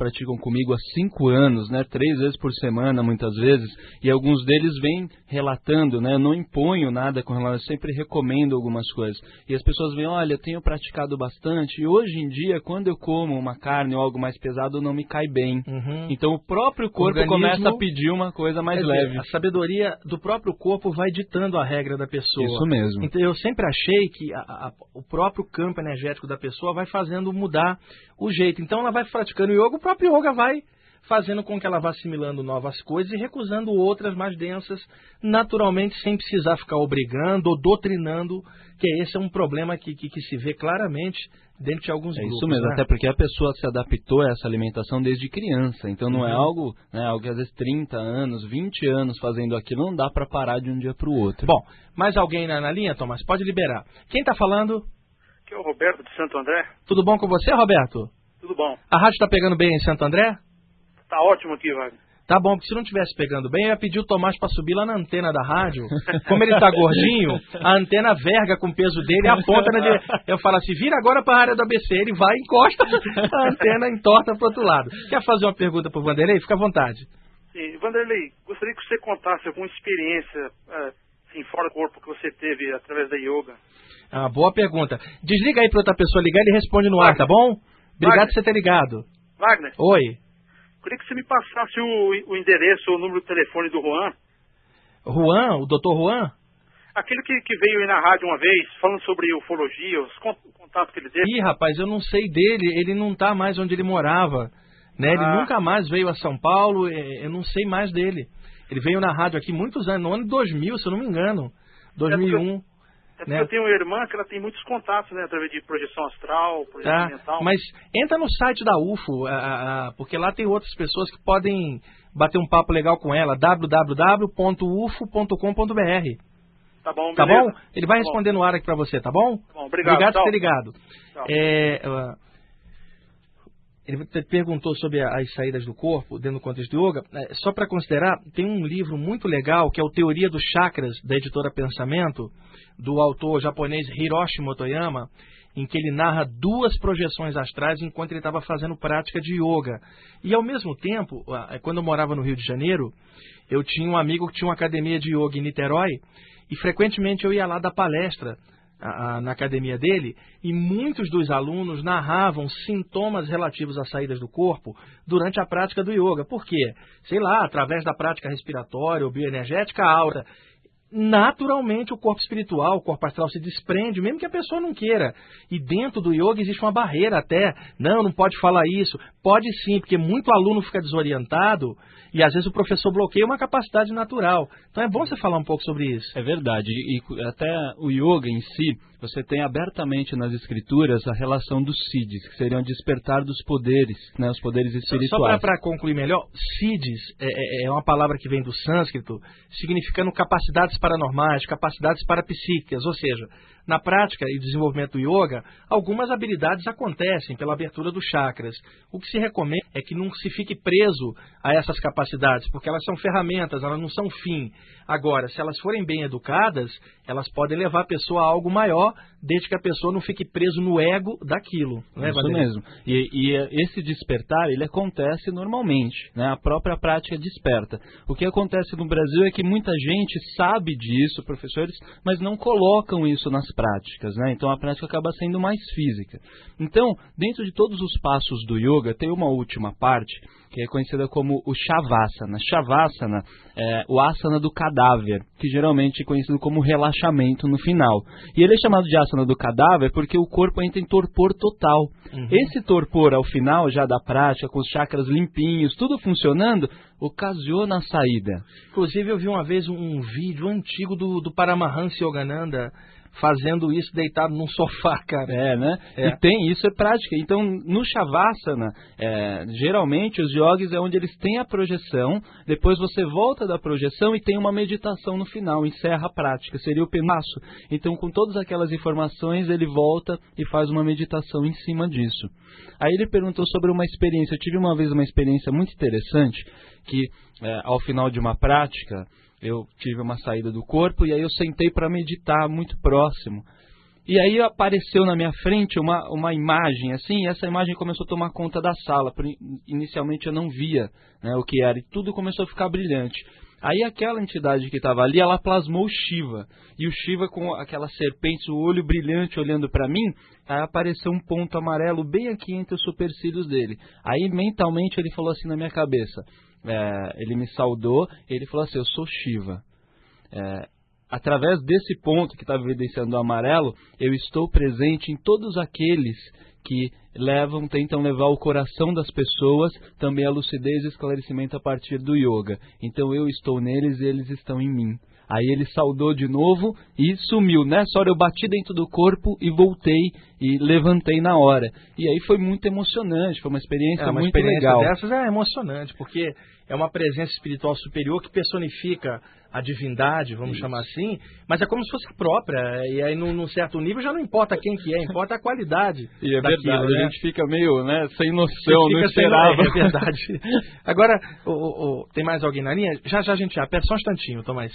comigo há cinco anos, né, três vezes por semana, muitas vezes, e alguns deles vêm relatando, né, eu não imponho nada com relação, eu sempre recomendo algumas coisas. E as pessoas vêm, olha, eu tenho praticado bastante, e hoje em dia, quando eu como uma carne ou algo mais pesado, não me cai bem. Uhum. Então, o próprio corpo Organismo, começa a pedir uma coisa mais dizer, leve. A sabedoria do próprio corpo vai ditando a regra da pessoa. Isso mesmo. Então, eu sempre achei que a, a, o próprio campo energético da pessoa vai fazendo mudar o jeito. Então, ela vai praticando yoga, o próprio yoga vai fazendo com que ela vá assimilando novas coisas e recusando outras mais densas, naturalmente, sem precisar ficar obrigando ou doutrinando, que esse é um problema que, que, que se vê claramente dentro de alguns é grupos. Isso mesmo, né? Até porque a pessoa se adaptou a essa alimentação desde criança, então não uhum. é algo, né, algo que às vezes trinta anos, vinte anos fazendo aquilo, não dá para parar de um dia para o outro. Bom, mais alguém na, na linha, Tomás? Pode liberar. Quem está falando? Aqui é o Roberto de Santo André. Tudo bom com você, Roberto? Tudo bom. A rádio está pegando bem em Santo André? Tá ótimo aqui, Wagner. Tá bom, porque se não estivesse pegando bem, eu ia pedir o Tomás para subir lá na antena da rádio. Como ele tá gordinho, a antena verga com o peso dele e aponta na dire... Eu falo assim, vira agora para a área do A B C. Ele vai, encosta, a antena entorta para o outro lado. Quer fazer uma pergunta para o Vanderlei? Fica à vontade. Sim, Vanderlei, gostaria que você contasse alguma experiência assim, fora do corpo que você teve através da yoga. Ah, boa pergunta. Desliga aí para outra pessoa ligar e ele responde no Wagner. Ar, tá bom? Obrigado Wagner. por você ter ligado. Wagner. Oi. Queria que você me passasse o, o endereço ou o número de telefone do Juan. Juan? O doutor Juan? Aquele que, que veio aí na rádio uma vez, falando sobre ufologia, os contatos que ele teve. Ih, rapaz, eu não sei dele. Ele não tá mais onde ele morava. Né? Ele Ah. nunca mais veio a São Paulo. Eu não sei mais dele. Ele veio na rádio aqui muitos anos, no ano dois mil, se eu não me engano. dois mil e um. É porque, é porque né? eu tenho uma irmã que ela tem muitos contatos, né? Através de projeção astral, projeção Tá, mental. mas entra no site da U F O, a, a, a, porque lá tem outras pessoas que podem bater um papo legal com ela, w w w ponto u f o ponto com ponto b r. Tá bom, beleza. Tá bom? Ele vai Tá bom. responder no ar aqui pra você, tá bom? Tá bom, obrigado. Obrigado por Tchau. ter ligado. Tchau. É, uh, ele te perguntou sobre as saídas do corpo, dentro do contexto do yoga. É, só para considerar, tem um livro muito legal, que é o Teoria dos Chakras, da editora Pensamento, do autor japonês Hiroshi Motoyama, em que ele narra duas projeções astrais enquanto ele estava fazendo prática de yoga. E, ao mesmo tempo, quando eu morava no Rio de Janeiro, eu tinha um amigo que tinha uma academia de yoga em Niterói, e frequentemente eu ia lá dar palestra a, a, na academia dele, e muitos dos alunos narravam sintomas relativos às saídas do corpo durante a prática do yoga. Por quê? Sei lá, através da prática respiratória ou bioenergética alta. Naturalmente o corpo espiritual, o corpo astral se desprende, mesmo que a pessoa não queira. E dentro do yoga existe uma barreira até. Não, não pode falar isso. Pode sim, porque muito aluno fica desorientado e às vezes o professor bloqueia uma capacidade natural. Então é bom você falar um pouco sobre isso. É verdade. E até o yoga em si, você tem abertamente nas escrituras a relação dos siddhis, que seriam despertar dos poderes, né, os poderes espirituais. Só para concluir melhor, siddhis é, é uma palavra que vem do sânscrito, significando capacidades paranormais, capacidades parapsíquicas, ou seja, na prática e desenvolvimento do yoga, algumas habilidades acontecem pela abertura dos chakras. O que se recomenda é que não se fique preso a essas capacidades, porque elas são ferramentas, elas não são fim. Agora, se elas forem bem educadas, elas podem levar a pessoa a algo maior, desde que a pessoa não fique preso no ego daquilo. Não é, Isso Vanderlei? mesmo. E, e esse despertar, ele acontece normalmente, né? A própria prática desperta. O que acontece no Brasil é que muita gente sabe disso, professores, mas não colocam isso nas práticas, né? Então a prática acaba sendo mais física. Então, dentro de todos os passos do yoga, tem uma última parte que é conhecida como o Shavasana. Shavasana é o asana do cadáver, que geralmente é conhecido como relaxamento no final. E ele é chamado de asana do cadáver porque o corpo entra em torpor total. Uhum. Esse torpor, ao final já da prática, com os chakras limpinhos, tudo funcionando, ocasiona a saída. Inclusive, eu vi uma vez um, um vídeo antigo do, do Paramahansa Yogananda fazendo isso deitado num sofá, cara. É, né? É. E tem, isso é prática. Então, no Shavasana, é, geralmente os yogis é onde eles têm a projeção, depois você volta da projeção e tem uma meditação no final, encerra a prática, seria o pedaço. Então, com todas aquelas informações, ele volta e faz uma meditação em cima disso. Aí ele perguntou sobre uma experiência. Eu tive uma vez uma experiência muito interessante, que é, ao final de uma prática, eu tive uma saída do corpo e aí eu sentei para meditar muito próximo. E aí apareceu na minha frente uma, uma imagem, assim, e essa imagem começou a tomar conta da sala. Inicialmente eu não via, né, o que era, e tudo começou a ficar brilhante. Aí aquela entidade que estava ali, ela plasmou o Shiva. E o Shiva com aquela serpente, o olho brilhante olhando para mim, aí apareceu um ponto amarelo bem aqui entre os supercílios dele. Aí mentalmente ele falou assim na minha cabeça, é, ele me saudou, ele falou assim, eu sou Shiva. É, através desse ponto que estava evidenciando o amarelo, eu estou presente em todos aqueles que levam, tentam levar o coração das pessoas, também a lucidez e esclarecimento a partir do yoga. Então eu estou neles e eles estão em mim. Aí ele saudou de novo e sumiu. Nessa hora eu bati dentro do corpo e voltei e levantei na hora. E aí foi muito emocionante, foi uma experiência é, uma muito experiência legal. Dessas é emocionante, porque é uma presença espiritual superior que personifica a divindade, vamos Isso. chamar assim, mas é como se fosse a própria. E aí, num, num certo nível, já não importa quem que é, importa a qualidade. E é daquilo, verdade, né? a gente fica meio, né, sem noção, não esperava. Sem, é verdade. Agora, o, o, o, tem mais alguém na linha? Já já a gente já, pera só um instantinho, Tomás.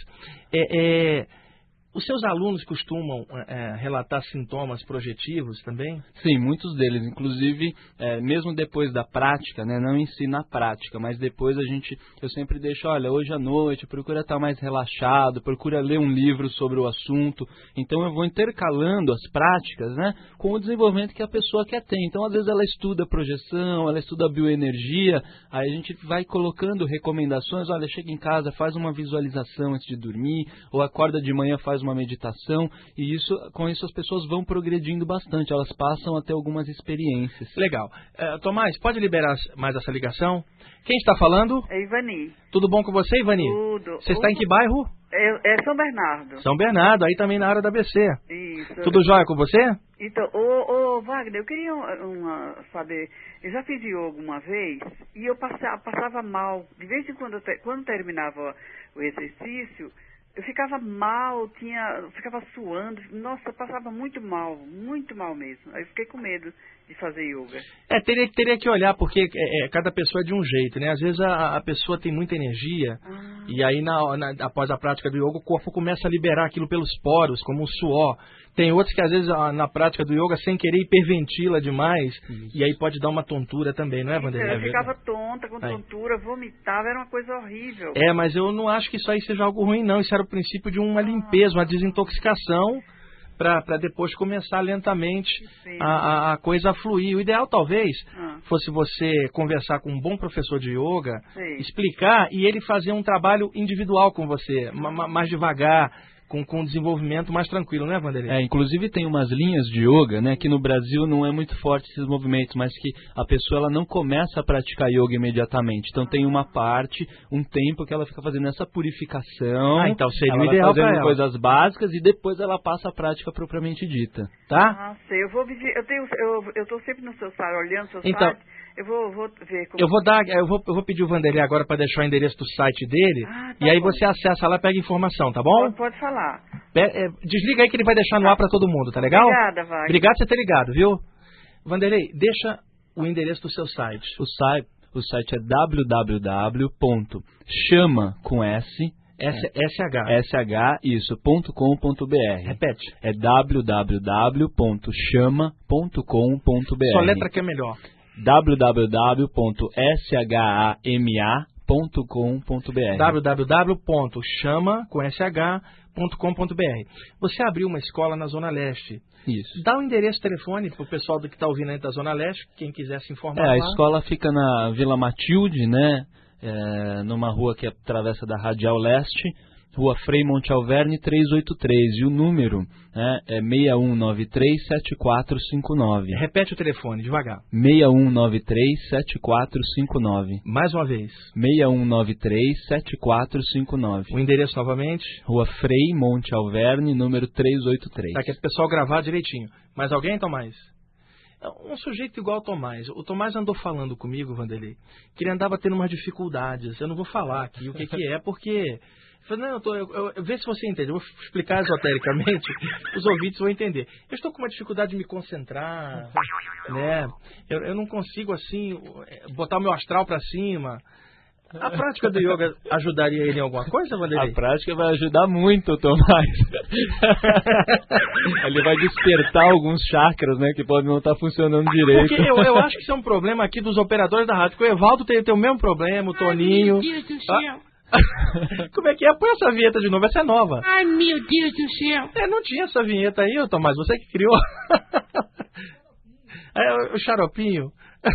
É... é... Os seus alunos costumam é, relatar sintomas projetivos também? Sim, muitos deles. Inclusive, é, mesmo depois da prática, né, não em si na prática, mas depois a gente, eu sempre deixo, olha, hoje à noite, procura estar mais relaxado, procura ler um livro sobre o assunto. Então eu vou intercalando as práticas, né, com o desenvolvimento que a pessoa quer ter. Então, às vezes ela estuda projeção, ela estuda bioenergia, aí a gente vai colocando recomendações, olha, chega em casa, faz uma visualização antes de dormir, ou acorda de manhã, faz uma meditação, e isso, com isso as pessoas vão progredindo bastante, elas passam a ter algumas experiências. Legal. Uh, Tomás, pode liberar mais essa ligação? Quem está falando? É Ivani. Tudo bom com você, Ivani? Tudo. Você está em que bairro? É, é São Bernardo. São Bernardo, aí também na área da B C. Isso. Tudo jóia com você? Então, ô, ô Wagner, eu queria uma, uma, saber, eu já fiz yoga uma vez e eu passava, passava mal. De vez em quando, quando terminava o exercício, eu ficava mal, tinha, ficava suando, nossa, eu passava muito mal, muito mal mesmo. Aí eu fiquei com medo de fazer yoga. É, teria, teria que olhar, porque é, cada pessoa é de um jeito, né? Às vezes a, a pessoa tem muita energia, ah. e aí na, na, após a prática do yoga, o corpo começa a liberar aquilo pelos poros, como um suor. Tem outros que às vezes na prática do yoga, sem querer, hiperventila demais, Isso. e aí pode dar uma tontura também, não é, Vanderlei? Eu ficava tonta, com tontura, vomitava, era uma coisa horrível. É, mas eu não acho que isso aí seja algo ruim, não. Isso era o princípio de uma limpeza, uma desintoxicação, para depois começar lentamente a, a coisa a fluir. O ideal, talvez, ah. fosse você conversar com um bom professor de yoga, Sim. explicar e ele fazer um trabalho individual com você, ah. mais devagar, com, com um desenvolvimento mais tranquilo, né, Vanderlei? É, inclusive tem umas linhas de yoga, né, que no Brasil não é muito forte esses movimentos, mas que a pessoa ela não começa a praticar yoga imediatamente. Então tem uma parte, um tempo que ela fica fazendo essa purificação. Ah, então seria ela o ideal vai fazendo ela. coisas básicas e depois ela passa a prática propriamente dita, tá? Ah, sei. Eu vou pedir, eu tenho, eu, eu tô sempre no seu site, olhando o seu então, site. Eu vou, vou ver como... Eu vou dar, eu vou, eu vou pedir o Vanderlei agora para deixar o endereço do site dele, ah, tá e aí bom. você acessa lá e pega informação, tá bom? Pode, pode falar. É, é, desliga aí que ele vai deixar no ar para todo mundo, tá legal? Obrigada, Wagner. Obrigado por você ter ligado, viu? Vanderlei, deixa o endereço do seu site. O site, o site é w w w ponto chama com S S, SH. SH, isso, ponto com ponto b r. Repete. É w w w ponto chama ponto com ponto b r. Sua letra que é melhor. w w w ponto shama ponto com ponto b r. w w w ponto chama ponto com ponto b r. Você abriu uma escola na Zona Leste. Isso. Dá o endereço telefone para o pessoal que está ouvindo aí da Zona Leste, quem quiser se informar. É, lá. a escola fica na Vila Matilde, né? É, numa rua que atravessa da Radial Leste, Rua Frei Monte Alverne trezentos e oitenta e três. E o número, né, é seis um nove três sete quatro cinco nove. Repete o telefone, devagar. seis um nove três sete quatro cinco nove. Mais uma vez. seis um nove três sete quatro cinco nove. O endereço novamente? Rua Frei Monte Alverne, número trezentos e oitenta e três. Tá, que é o pessoal gravar direitinho. Mais alguém, Tomás? Um sujeito igual ao Tomás. O Tomás andou falando comigo, Vanderlei, que ele andava tendo umas dificuldades. Eu não vou falar aqui o que, que é, porque... Eu falei, não, eu tô, eu, eu, eu, vê se você entende. Eu vou explicar esotericamente, os ouvintes vão entender. Eu estou com uma dificuldade de me concentrar, né? Eu, eu não consigo, assim, botar o meu astral para cima. A prática do yoga ajudaria ele em alguma coisa, Vanderlei? A prática vai ajudar muito, Tomás. Ele vai despertar alguns chakras, né, que podem não estar funcionando direito. Porque eu, eu acho que isso é um problema aqui dos operadores da rádio, porque o Evaldo tem, tem o mesmo problema, o Toninho... Ai, meu Deus do céu. Ah, como é que é? Põe essa vinheta de novo, essa é nova. Ai, meu Deus do céu. É, não tinha essa vinheta aí, ô Tomás, você que criou. É, o xaropinho.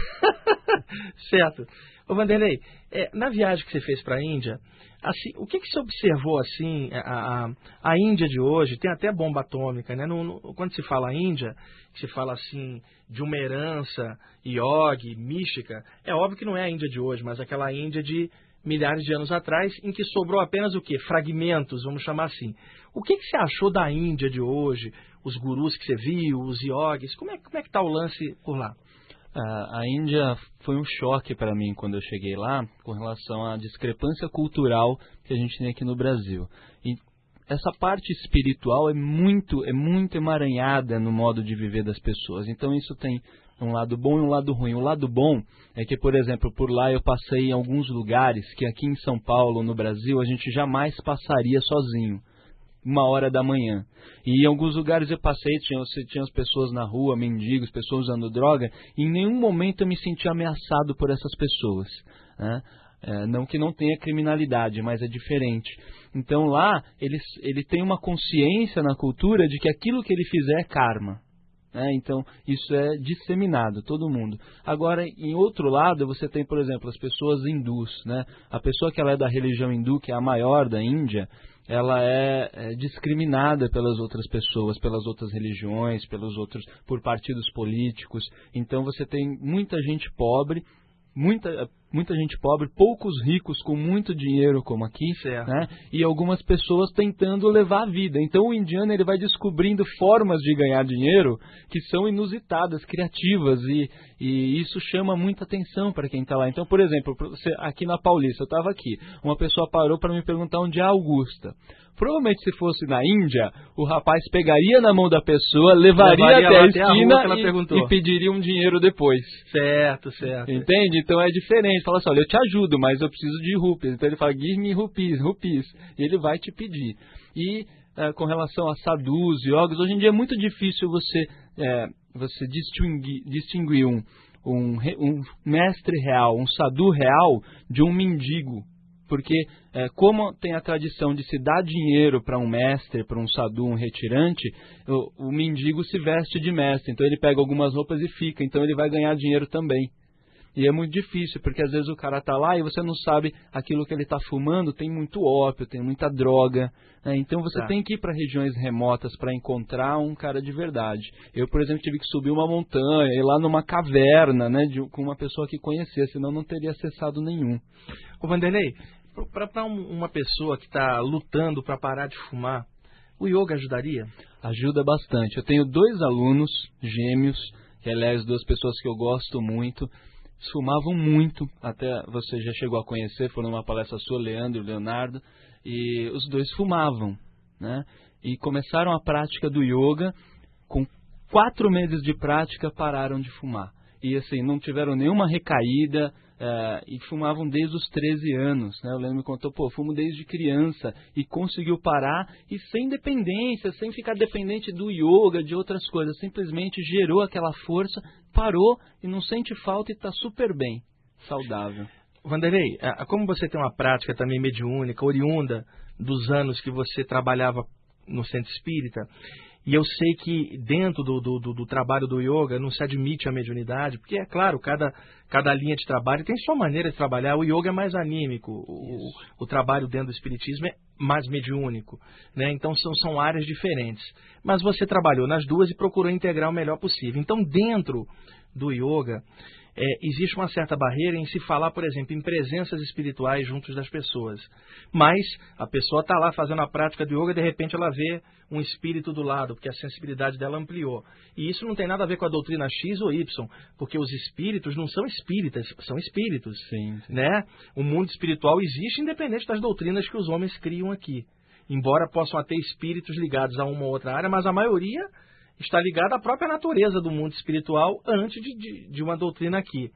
Certo. Ô Vanderlei, é, na viagem que você fez para a Índia, assim, o que, que você observou assim, a, a, a Índia de hoje, tem até bomba atômica, né? No, no, quando se fala Índia, se fala assim de uma herança yogi, mística, é óbvio que não é a Índia de hoje, mas aquela Índia de milhares de anos atrás, em que sobrou apenas o quê? Fragmentos, vamos chamar assim. O que, que você achou da Índia de hoje? Os gurus que você viu, os yogis, como é, como é que está o lance por lá? Uh, a Índia foi um choque para mim quando eu cheguei lá, com relação à discrepância cultural que a gente tem aqui no Brasil. E essa parte espiritual é muito, é muito emaranhada no modo de viver das pessoas. Então isso tem um lado bom e um lado ruim. O lado bom é que, por exemplo, por lá eu passei em alguns lugares que aqui em São Paulo, no Brasil, a gente jamais passaria sozinho. Uma hora da manhã. E em alguns lugares eu passei, tinha, tinha as pessoas na rua, mendigos, pessoas usando droga, e em nenhum momento eu me senti ameaçado por essas pessoas, né? É, não que não tenha criminalidade, mas é diferente. Então lá, ele, ele tem uma consciência na cultura de que aquilo que ele fizer é karma. É, então, isso é disseminado, todo mundo. Agora, em outro lado, você tem, por exemplo, as pessoas hindus, né? A pessoa que ela é da religião hindu, que é a maior da Índia, ela é, é discriminada pelas outras pessoas, pelas outras religiões, pelos outros, por partidos políticos. Então, você tem muita gente pobre, muita, muita gente pobre, poucos ricos com muito dinheiro, como aqui, né? E algumas pessoas tentando levar a vida. Então o indiano ele vai descobrindo formas de ganhar dinheiro que são inusitadas, criativas, e, e isso chama muita atenção para quem está lá. Então, por exemplo, aqui na Paulista, eu estava aqui, uma pessoa parou para me perguntar onde é a Augusta. Provavelmente, se fosse na Índia, o rapaz pegaria na mão da pessoa, levaria, levaria até a esquina a e, e pediria um dinheiro depois. Certo, certo. Entende? Então é diferente. Fala assim, olha, eu te ajudo, mas eu preciso de rupees. Então ele fala, give me rupees, rupees. E ele vai te pedir. E é, com relação a sadhus, yogis, hoje em dia é muito difícil você, é, você distinguir, distinguir um, um, um mestre real, um sadhu real, de um mendigo. Porque, é, como tem a tradição de se dar dinheiro para um mestre, para um sadhu, um retirante, o, o mendigo se veste de mestre. Então ele pega algumas roupas e fica. Então ele vai ganhar dinheiro também. E é muito difícil, porque às vezes o cara está lá e você não sabe aquilo que ele está fumando, tem muito ópio, tem muita droga. Né? Então você tá. tem que ir para regiões remotas para encontrar um cara de verdade. Eu, por exemplo, tive que subir uma montanha, ir lá numa caverna, né, de, com uma pessoa que conhecia, senão não teria acessado nenhum. Ô Vanderlei, para uma pessoa que está lutando para parar de fumar, o yoga ajudaria? Ajuda bastante. Eu tenho dois alunos gêmeos, que aliás, duas pessoas que eu gosto muito, fumavam muito, até você já chegou a conhecer, foram numa palestra sua, Leandro e Leonardo, e os dois fumavam, né? E começaram a prática do yoga, com quatro meses de prática pararam de fumar. E assim, não tiveram nenhuma recaída, é, e fumavam desde os treze anos, né? O Leandro me contou, pô, fumo desde criança, e conseguiu parar, e sem dependência, sem ficar dependente do yoga, de outras coisas, simplesmente gerou aquela força, parou e não sente falta e está super bem, saudável. Vanderlei, como você tem uma prática também mediúnica, oriunda dos anos que você trabalhava no centro espírita, e eu sei que dentro do, do, do, do trabalho do yoga não se admite a mediunidade, porque é claro, cada, cada linha de trabalho tem sua maneira de trabalhar. O yoga é mais anímico, o, o trabalho dentro do espiritismo é mais mediúnico, né? Então são, são áreas diferentes. Mas você trabalhou nas duas e procurou integrar o melhor possível. Então dentro do yoga, É, existe uma certa barreira em se falar, por exemplo, em presenças espirituais juntos das pessoas. Mas a pessoa está lá fazendo a prática do yoga e de repente ela vê um espírito do lado, porque a sensibilidade dela ampliou. E isso não tem nada a ver com a doutrina X ou Y, porque os espíritos não são espíritas, são espíritos. Sim, sim. Né? O mundo espiritual existe independente das doutrinas que os homens criam aqui. Embora possam ter espíritos ligados a uma ou outra área, mas a maioria está ligada à própria natureza do mundo espiritual antes de, de, de uma doutrina aqui.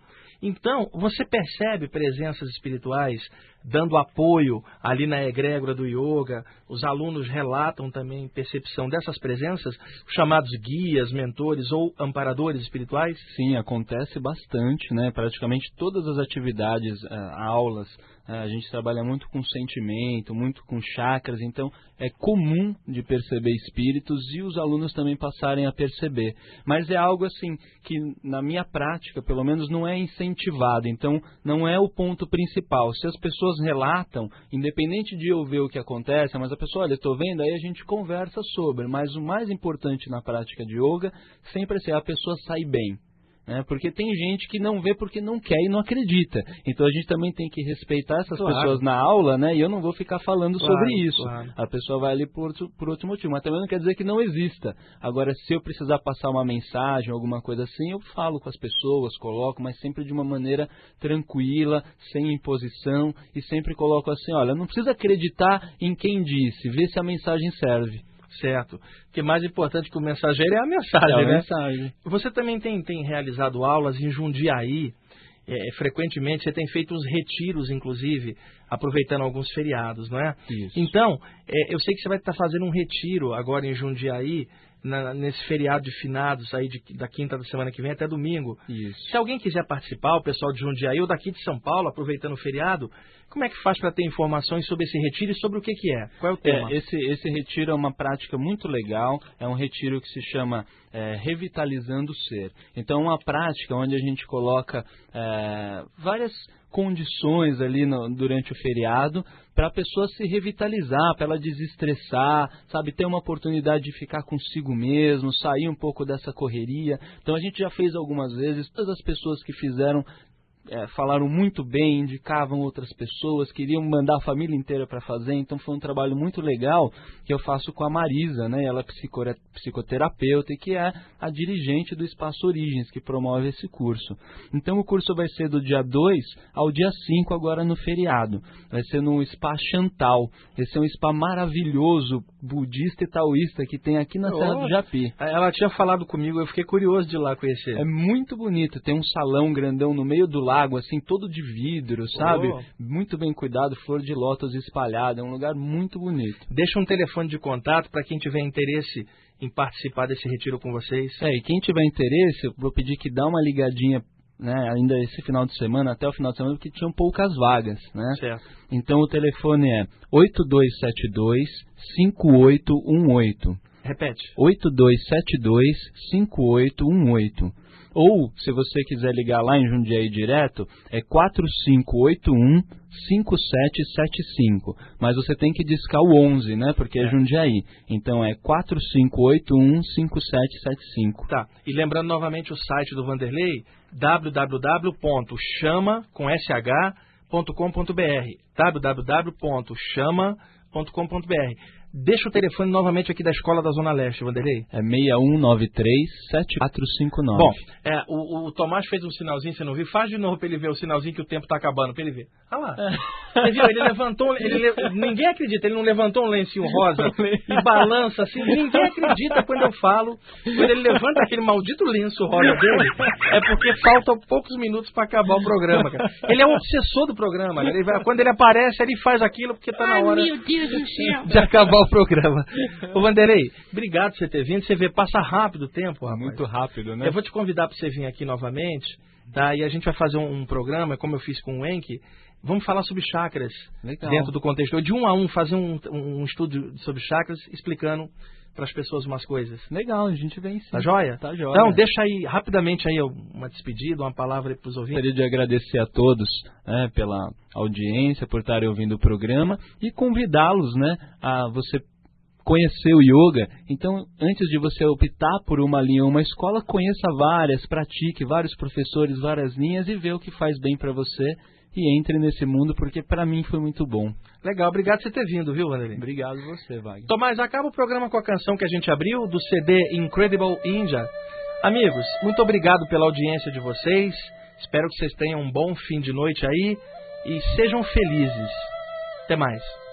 Então, você percebe presenças espirituais dando apoio ali na egrégora do yoga? Os alunos relatam também percepção dessas presenças, chamados guias, mentores ou amparadores espirituais? Sim, acontece bastante, né? Praticamente todas as atividades, aulas, a gente trabalha muito com sentimento, muito com chakras, então é comum de perceber espíritos e os alunos também passarem a perceber. Mas é algo assim que na minha prática, pelo menos, não é incentivado, então não é o ponto principal. Se as pessoas relatam, independente de eu ver o que acontece, mas a pessoa, olha, estou vendo, aí a gente conversa sobre, mas o mais importante na prática de yoga sempre é se a pessoa sai bem. Né? Porque tem gente que não vê porque não quer e não acredita. Então a gente também tem que respeitar essas claro. pessoas na aula, né? E eu não vou ficar falando claro, sobre isso. Claro. A pessoa vai ali por outro, por outro motivo. Mas também não quer dizer que não exista. Agora, se eu precisar passar uma mensagem, alguma coisa assim, eu falo com as pessoas, coloco, mas sempre de uma maneira tranquila, sem imposição, e sempre coloco assim, olha, não precisa acreditar em quem disse, vê se a mensagem serve. Certo. Porque mais importante que o mensageiro é a mensagem, é a né? mensagem. Você também tem, tem realizado aulas em Jundiaí, é, frequentemente, você tem feito uns retiros, inclusive, aproveitando alguns feriados, não é? Isso. Então, é, eu sei que você vai estar fazendo um retiro agora em Jundiaí, na, nesse feriado de finados aí de, da quinta da semana que vem até domingo. Isso. Se alguém quiser participar, o pessoal de Jundiaí ou daqui de São Paulo, aproveitando o feriado, como é que faz para ter informações sobre esse retiro e sobre o que, que é? Qual é o tema? É, esse, esse retiro é uma prática muito legal, é um retiro que se chama é, Revitalizando o Ser. Então, é uma prática onde a gente coloca é, várias condições ali no, durante o feriado para a pessoa se revitalizar, para ela desestressar, sabe, ter uma oportunidade de ficar consigo mesmo, sair um pouco dessa correria. Então a gente já fez algumas vezes, todas as pessoas que fizeram É, falaram muito bem, indicavam outras pessoas, queriam mandar a família inteira para fazer, então foi um trabalho muito legal que eu faço com a Marisa, né? Ela é psicoterapeuta e que é a dirigente do Espaço Origens, que promove esse curso. Então o curso vai ser do dia dois ao dia cinco agora no feriado, vai ser no Spa Chantal. Esse é um spa maravilhoso, budista e taoísta, que tem aqui na oh, Serra do Japi. Ela tinha falado comigo, eu fiquei curioso de ir lá conhecer. É muito bonito, tem um salão grandão no meio do lago, assim, todo de vidro, sabe? Oh. Muito bem cuidado, flor de lótus espalhada, é um lugar muito bonito. Deixa um telefone de contato para quem tiver interesse em participar desse retiro com vocês. É, e quem tiver interesse, eu vou pedir que dá uma ligadinha, né, ainda esse final de semana, até o final de semana, porque tinham poucas vagas, né? Certo. Então o telefone é oito dois sete dois, cinco oito um oito. Repete. oito dois sete dois, cinco oito um oito. Ou, se você quiser ligar lá em Jundiaí direto, é quatro cinco oito um, cinco sete sete cinco. Mas você tem que discar o onze, né? Porque é, é Jundiaí. Então é quatro cinco oito um, cinco sete sete cinco. Tá. E lembrando novamente o site do Vanderlei, w w w ponto chama com s h ponto com ponto b r. w w w ponto chama ponto com ponto b r. Deixa o telefone novamente aqui da Escola da Zona Leste, Vanderlei. É seis um nove três, sete quatro cinco nove. Bom, é, o, o Tomás fez um sinalzinho, você não viu? Faz de novo para ele ver o sinalzinho que o tempo está acabando, para ele ver. Olha lá. É. Você viu? Ele levantou... Ele, ninguém acredita, ele não levantou um lencinho rosa e balança assim. Ninguém acredita quando eu falo. Quando ele levanta aquele maldito lenço rosa dele, é porque faltam poucos minutos para acabar o programa, cara. Ele é um obsessor do programa. Ele vai, quando ele aparece, ele faz aquilo porque está na hora... Ai, meu Deus do céu. De acabar o programa. Ô Vanderlei, obrigado por você ter vindo. Você vê, passa rápido o tempo, rapaz. Muito rápido, né? Eu vou te convidar para você vir aqui novamente, tá? E a gente vai fazer um, um programa, como eu fiz com o Enki. Vamos falar sobre chakras. Legal. Dentro do contexto. De um a um, fazer um, um estudo sobre chakras, explicando para as pessoas umas coisas. Legal, a gente vem sim. Tá joia? Tá joia. Então, deixa aí, rapidamente, aí uma despedida, uma palavra para os ouvintes. Gostaria de agradecer a todos, né, pela audiência, por estarem ouvindo o programa e convidá-los, né, a você conhecer o yoga. Então, antes de você optar por uma linha ou uma escola, conheça várias, pratique vários professores, várias linhas e vê o que faz bem para você e entre nesse mundo, porque para mim foi muito bom. Legal, obrigado por você ter vindo, viu, Vanderlei? Obrigado você, Wagner. Tomás, acaba o programa com a canção que a gente abriu do C D Incredible India. Amigos, muito obrigado pela audiência de vocês. Espero que vocês tenham um bom fim de noite aí e sejam felizes. Até mais.